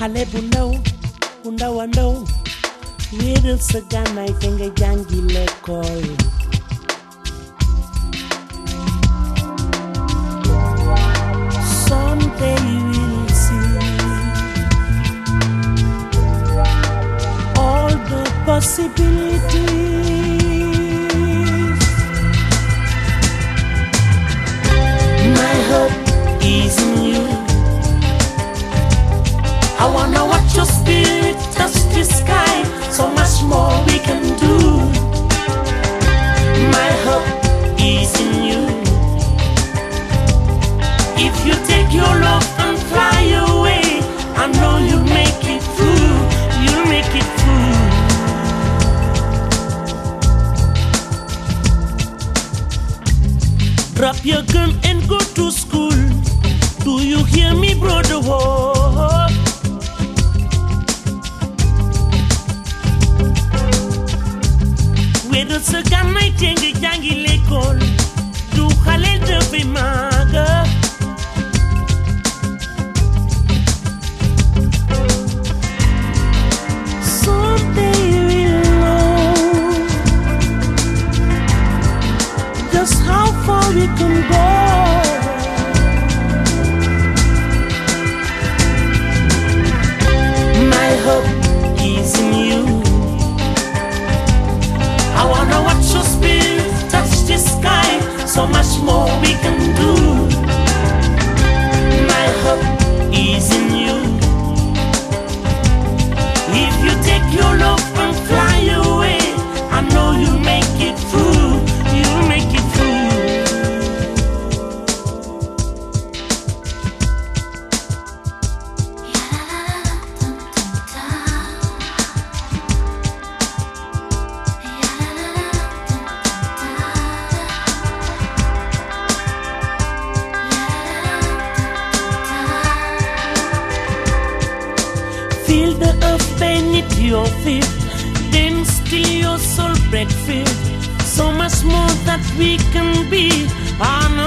xale bu ndaw a ndaw wéeral sa gànnaay te nga jàngi l'école. Someday you will see all the possibilities. My hope is in you. I wanna watch your spirit touch the sky. So much more we can do. My hope is in you. If you take your love and fly away, I know you'll make it through. You'll make it through. Drop your gun and go to school. Do you hear me, brother? Whoa. Wéeral sa gànnaay te nga jàngi l'école. Du xale dafay màgg. Someday you will know just how far we can go. My hope is in you. I wanna watch your spirit touch the sky. So much more we can do. My hope is in you. If you take your love and fly away, I know you'll make it through. You'll make it through. Feel the earth beneath your feet, then still your soul break free. So much more that we can be.